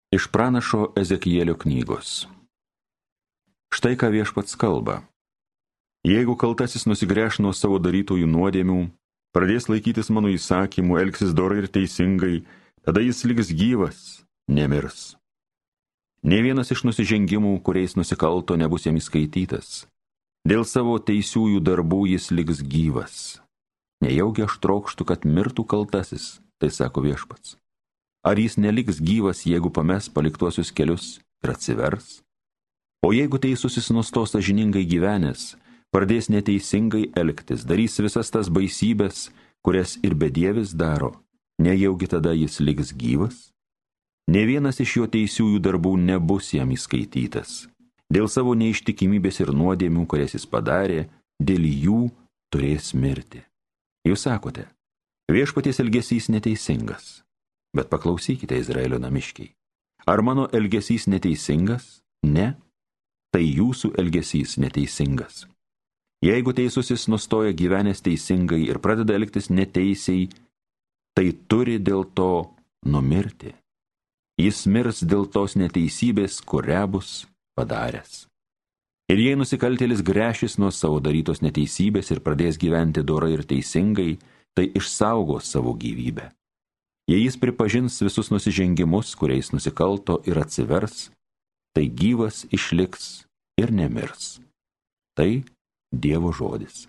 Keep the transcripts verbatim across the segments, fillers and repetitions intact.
Iš pranašo Ezekielio knygos. Štai ką Viešpats kalba. Jeigu kaltasis nusigręš nuo savo darytojų nuodėmių, pradės laikytis mano įsakymų, elgsis dorai ir teisingai, tada jis liks gyvas, nemirs. Nė vienas iš nusižengimų, kuriais nusikalto, nebus jam įskaitytas. Dėl savo teisiųjų darbų jis liks gyvas. Nejaugi aš trokštu, kad mirtų kaltasis, tai sako Viešpats. Ar jis neliks gyvas, jeigu pames paliktuosius kelius ir atsivers? O jeigu teisusis nustos sąžiningai gyvenęs, pradės neteisingai elgtis, darys visas tas baisybės, kurias ir bedievis daro, nejaugi tada jis liks gyvas? Nė vienas iš jo teisiųjų darbų nebus jam įskaitytas. Dėl savo neištikimybės ir nuodėmių, kurias jis padarė, dėl jų turės mirti. Jūs sakote, Viešpaties elgesys neteisingas. Bet paklausykite, Izraelio namiškiai. Ar mano elgesys neteisingas? Ne. Tai jūsų elgesys neteisingas. Jeigu teisusis nustoja gyvenęs teisingai ir pradeda elgtis neteisiai, tai turi dėl to numirti. Jis mirs dėl tos neteisybės, kurią bus padaręs. Ir jei nusikaltėlis gręšis nuo savo darytos neteisybės ir pradės gyventi dorai ir teisingai, tai išsaugos savo gyvybę. Jei jis pripažins visus nusižengimus, kuriais nusikalto ir atsivers, tai gyvas išliks ir nemirs. Tai Dievo žodis.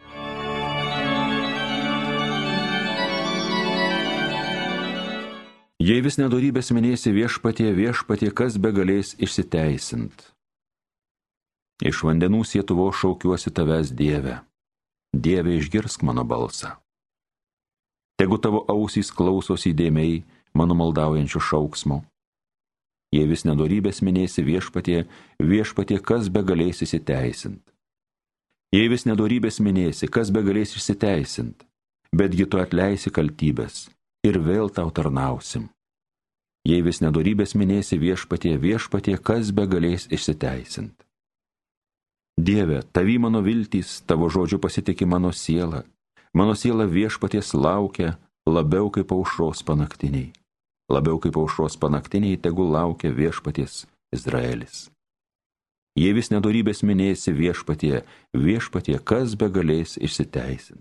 Jei vis nedorybės minėsi Viešpatie, Viešpatie, kas begalės išsiteisint. Iš vandenų sietuvo šaukiuosi tavęs, Dieve. Dieve, išgirsk mano balsą. Tegu tavo ausys klausosi įdėmiai mano maldaujančių šauksmo. Jei vis nedorybės minėsi Viešpatie, Viešpatie, kas begalės išsiteisint. Jei vis nedorybės minėsi, kas begalės išsiteisint, betgi tu atleisi kaltybės ir vėl tau tarnausim. Jei vis nedorybės minėsi Viešpatie, Viešpatie, kas begalės išsiteisint. Dieve, tavy mano viltys, tavo žodžiu pasitiki mano siela. Mano siela Viešpaties laukia labiau kaip aušros panaktiniai. Labiau kaip aušros panaktiniai tegul laukia Viešpaties Izraelis. Jei vis nedorybės minėsi Viešpatie, Viešpatie, kas begalės išsiteisint.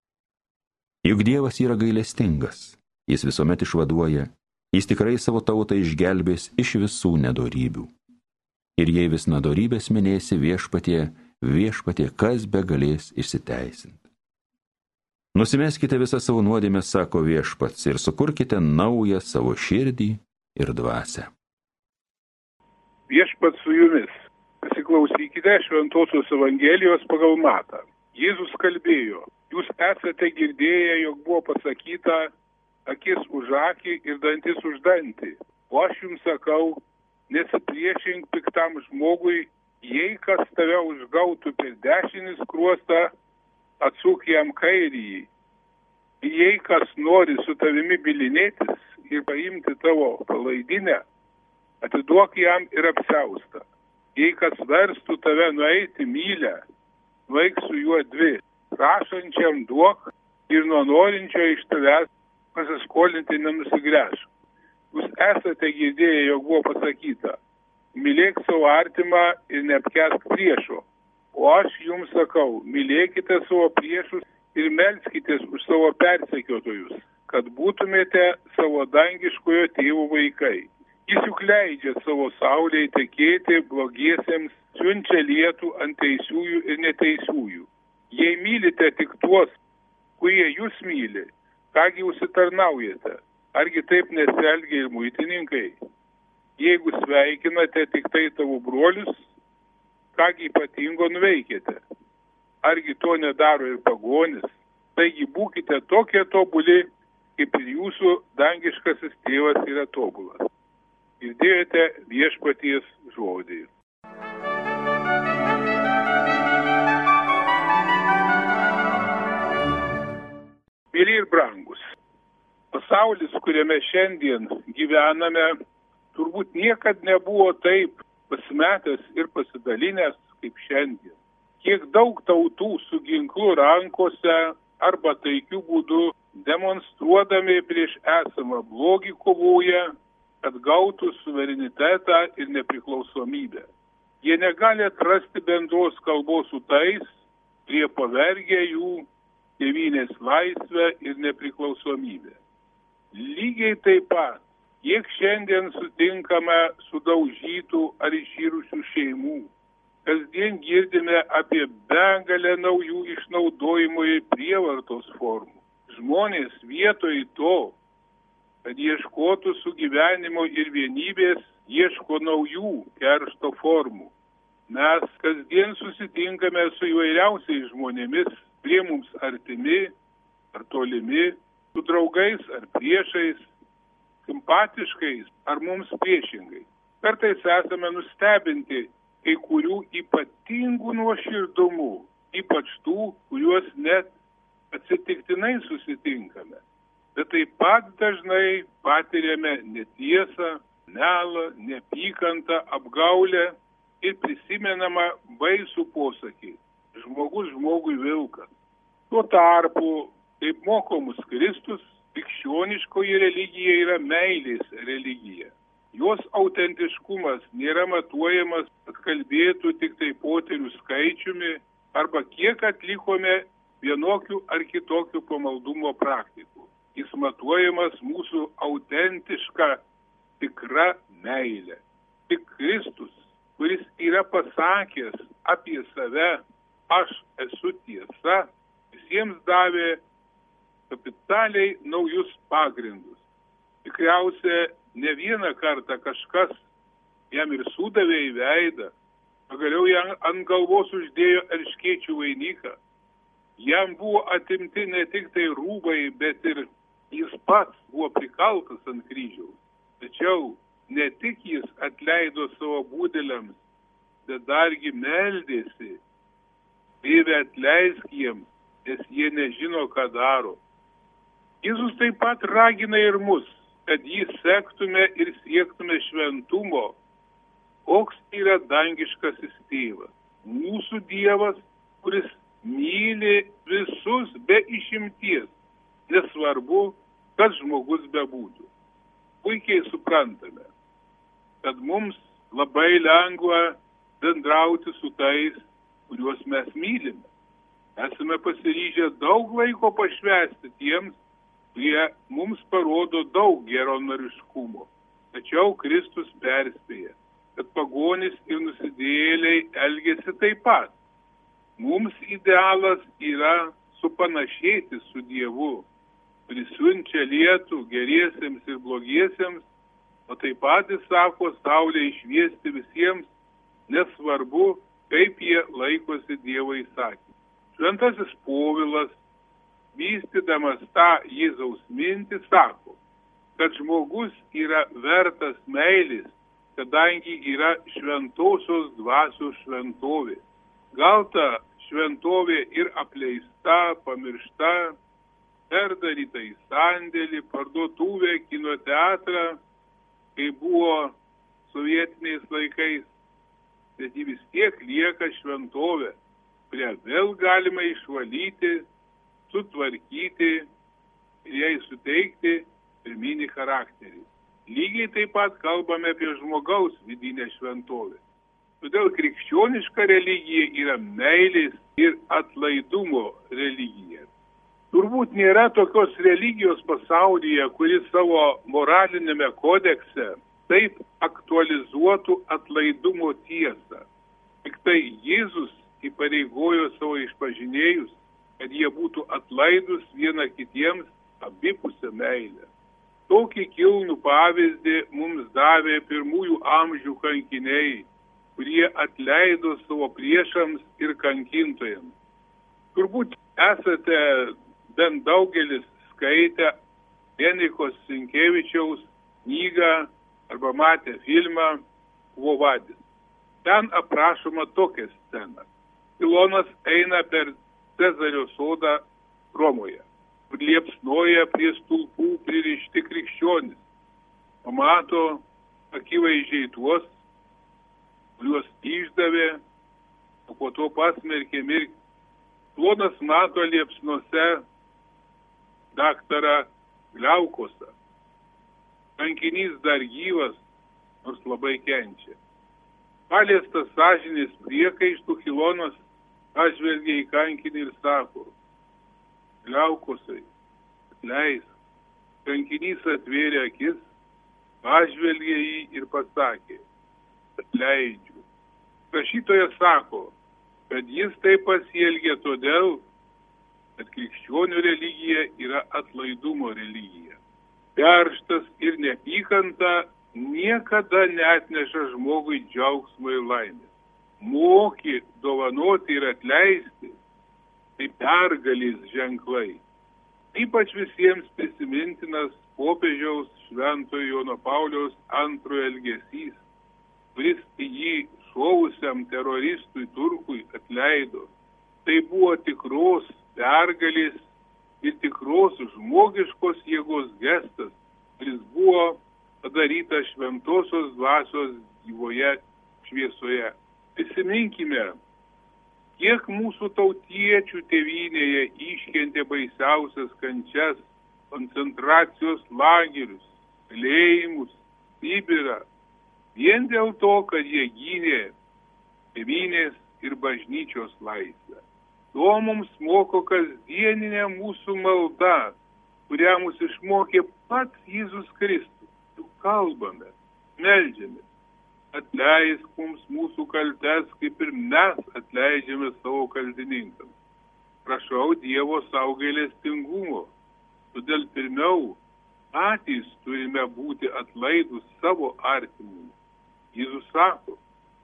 Juk Dievas yra gailestingas, jis visuomet išvaduoja, jis tikrai savo tautą išgelbės iš visų nedorybių. Ir jei vis nedorybės minėsi Viešpatie, Viešpatie, kas begalės išsiteisint. Nusimeskite visą savo nuodėmę, sako Viešpats, ir sukurkite naują savo širdį ir dvasią. Viešpats su jumis. Pasiklausykite Šventosios Evangelijos pagal Matą. Jėzus kalbėjo, jūs esate girdėję, jog buvo pasakyta, akis už akį ir dantis už dantį. O aš jums sakau, nesipriešink piktam žmogui, jei kas tave užgautų per dešinį skruostą, atsuk jam kairįjį. Jei kas nori su tavimi bylinėtis ir paimti tavo palaidinę, atiduok jam ir apsiaustą. Jei kas verstų tave nueiti mylę, nueik su juo dvi. Prašančiam duok ir nuo norinčio iš tavęs pasiskolinti nenusigręš. Jūs esate girdėję, jog buvo pasakyta, mylėk savo artimą ir neapkęsk priešo. O aš jums sakau, mylėkite savo priešus ir melskitės už savo persekiotojus, kad būtumėte savo dangiškojo tėvo vaikai. Jis juk leidžia savo saulei tekėti blogiesiems, siunčia lietų ant teisiųjų ir neteisiųjų. Jei mylite tik tuos, kurie jūs myli, kągi užsitarnaujate, argi taip nesielgia ir muitininkai? Jeigu sveikinate tik tai tavo brolius, kągi ypatingo nuveikėte? Argi to nedaro ir pagonis? Taigi būkite tokie tobuli, kaip ir jūsų dangiškasis tėvas yra tobulas. Girdėjote Viešpaties žodį. Myli ir brangus, pasaulis, kuriame šiandien gyvename, turbūt niekad nebuvo taip pasimetęs ir pasidalinęs kaip šiandien. Kiek daug tautų su ginklu rankose arba taikiu būdu demonstruodami prieš esamą blogį kovoja, kad gautų suverenitetą ir nepriklausomybę. Jie negali atrasti bendros kalbos su tais, kurie pavergia jų tėvynės laisvę ir nepriklausomybę. Lygiai taip pat, kiek šiandien sutinkame sudaužytų ar iširusių šeimų, kasdien girdime apie begalę naujų išnaudojimo ir prievartos formų. Žmonės vietoj to, kad ieškotų sugyvenimo ir vienybės, ieško naujų keršto formų. Mes kasdien susitinkame su įvairiausiais žmonėmis, prie mums artimi ar tolimi, su draugais ar priešais, simpatiškais ar mums priešingai. Kartais esame nustebinti kai kurių ypatingų nuoširdumų, ypač tų, kuriuos net atsitiktinai susitinkame. Bet taip pat dažnai patiriame netiesą, melą, neapykantą, apgaulę ir prisimenama baisų posakį – žmogus žmogui vilkas. Tuo tarpu, kaip moko mus Kristus, krikščioniškoji religija yra meilės religija. Jos autentiškumas nėra matuojamas, kad kalbėtų tik tai poterių skaičiumi arba kiek atlikome vienokių ar kitokių pamaldumo praktikų. Jis matuojamas mūsų autentiška tikra meilė. Tik Kristus, kuris yra pasakęs apie save, aš esu tiesa, visiems davė kapitaliai naujus pagrindus. Tikriausia, ne vieną kartą kažkas jam ir sudavė į veidą, pagaliau jam ant galvos uždėjo erškėčių vainiką. Jam buvo atimti ne tik tai rūbai, bet ir jis pats buvo prikaltas ant kryžiaus. Tačiau ne tik jis atleido savo būdeliams, bet dargi meldėsi, Tėve atleisk jiems, nes jie nežino, ką daro. Jėzus taip pat ragina ir mus, kad jį sektume ir siektume šventumo, koks yra dangiškasis tėvas. Mūsų Dievas, kuris myli visus be išimties, nesvarbu, kas žmogus bebūtų. Puikiai suprantame, kad mums labai lengva bendrauti su tais, kuriuos mes mylime. Esame pasiryžę daug laiko pašvęsti tiems, kurie mums parodo daug geranoriškumo. Tačiau Kristus perspėja, kad pagonys ir nusidėjėliai elgiasi taip pat. Mums idealas yra supanašėti su Dievu, kuris siunčia lietų geriesiems ir blogiesiems, o taip pat jis sako saulę išviesti visiems, nesvarbu, kaip jie laikosi Dievo įsakymų. Šventasis Povilas, vystydamas tą Jėzaus mintį, sako, kad žmogus yra vertas meilės, kadangi yra šventosios dvasios šventovė. Gal ta šventovė ir apleista, pamiršta, perdaryta į sandėlį, parduotuvę, kino teatrą, kai buvo sovietiniais laikais, bet ji vis tiek lieka šventovė, kurią vėl galima išvalyti, sutvarkyti ir jai suteikti pirminį charakterį. Lygiai taip pat kalbame apie žmogaus vidinę šventovę. Todėl krikščioniška religija yra meilės ir atlaidumo religija. Turbūt nėra tokios religijos pasaulyje, kuri savo moralinėme kodekse taip aktualizuotų atlaidumo tiesą. Tik tai Jėzus įpareigojo savo išpažinėjus, kad jie būtų atlaidus viena kitiems abipusę meilę. Tokį kilnų pavyzdį mums davė pirmųjų amžių kankiniai, kurie atleido savo priešams ir kankintojams. Turbūt esate bent daugelis skaitę Henriko Sienkiewicziaus knygą arba matę filmą Quo Vadis. Ten aprašoma tokia scena. Ilonas eina per Cezario sodą Romoje, kur liepsnoja prie stulpų pririšti krikščionys. Pamato akivaizdžiai tuos, kuriuos išdavė, o po to pasmerkė mirti. Ilonas mato liepsnose daktarą Gliaukosą. Kankinys dar gyvas, nors labai kenčia. Paliestas sąžinės priekaištų Hilonas pažvelgia į kankinį ir sako: Liaukosai, atleisk. Kankinys atvėrė akis, pažvelgė jį ir pasakė: atleidžiu. Rašytojas sako, kad jis taip pasielgė todėl, kad krikščionių religija yra atlaidumo religija. Kerštas ir neapykanta niekada neatneša žmogui džiaugsmo ir laimės. Moki dovanoti ir atleisti – tai pergalės ženklai. Ypač visiems prisimintinas popiežiaus Šventojo Jono Pauliaus antrojo elgesys, kuris jį šovusiam teroristui turkui atleido. Tai buvo tikros pergalės ir tikros žmogiškos jėgos gestas, kuris buvo padarytas šventosios dvasios gyvoje šviesoje. Prisiminkime, kiek mūsų tautiečių tėvynėje iškentė baisiausias kančias, koncentracijos lagerius, kalėjimus, Sibirą, vien dėl to, kad jie gynė tėvynės ir bažnyčios laisvę. To mums moko kasdieninė mūsų malda, kurią mus išmokė pats Jėzus Kristus. Juk kalbame, meldžiame. Atleisk mums mūsų kaltes, kaip ir mes atleidžiame savo kaltininkams. Prašau Dievo savo gailestingumo. Todėl pirmiau patys turime būti atlaidus savo artimui. Jėzus sako: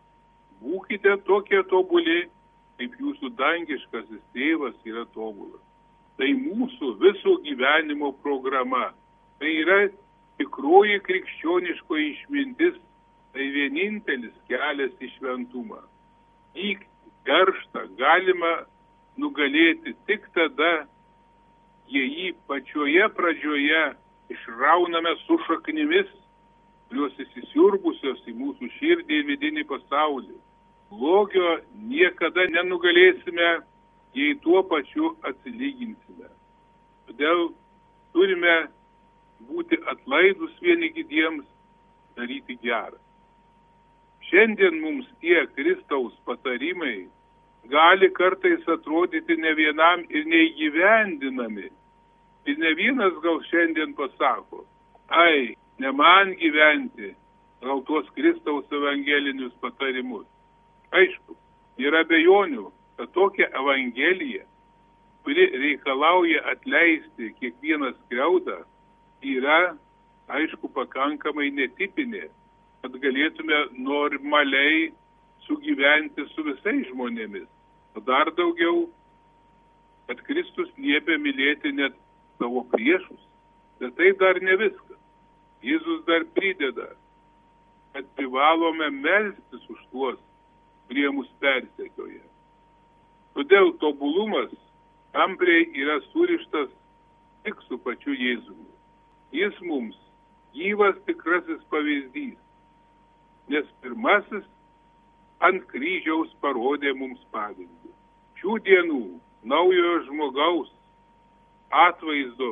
būkite tokie tobuli, kaip jūsų dangiškasis tėvas yra tobulas. Tai mūsų viso gyvenimo programa. Tai yra tikroji krikščioniškoji išmintis. Tai vienintelis kelias į šventumą. Pyktį, kerštą galima nugalėti tik tada, jei jį pačioje pradžioje išrauname su šaknimis, kurios įsisiurbusios į mūsų širdį ir vidinį pasaulį. Blogio niekada nenugalėsime, jei tuo pačiu atsilyginsime. Todėl turime būti atlaidus vieni kitiems, daryti gerą. Šiandien mums tie Kristaus patarimai gali kartais atrodyti ne vienam ir neįgyvendinami. Ir ne vienas gal šiandien pasako: ai, ne man gyventi, gal tuos Kristaus evangelinius patarimus. Aišku, yra abejonių, kad tokia evangelija, kuri reikalauja atleisti kiekvieną skriaudą, yra, aišku, pakankamai netipinė, kad galėtume normaliai sugyventi su visais žmonėmis. O dar daugiau, kad Kristus liepia mylėti net savo priešus. Bet tai dar ne viskas. Jėzus dar prideda, kad privalome melstis už tuos, kurie mus persekioja. Todėl tobulumas tampriai yra surištas tik su pačiu Jėzumi. Jis mums gyvas tikrasis pavyzdys, nes pirmasis ant kryžiaus parodė mums pavyzdį. Šių dienų naujojo žmogaus atvaizdo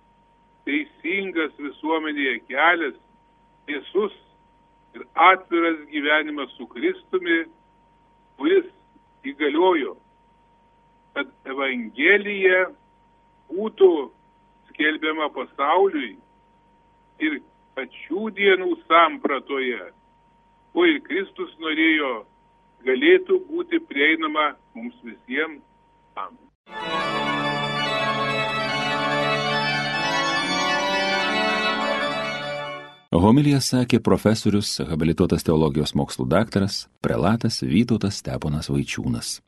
teisingas visuomenėje kelias, tiesus ir atviras gyvenimas su Kristumi, kuris įgaliojo, kad evangelija būtų skelbiama pasauliui ir kad šių dienų sampratoje, ko ir Kristus norėjo, galėtų būti prieinama mums visiems. Amen. Homiliją sakė profesorius, habilituotas teologijos mokslų daktaras, prelatas Vytautas Steponas Vaičiūnas.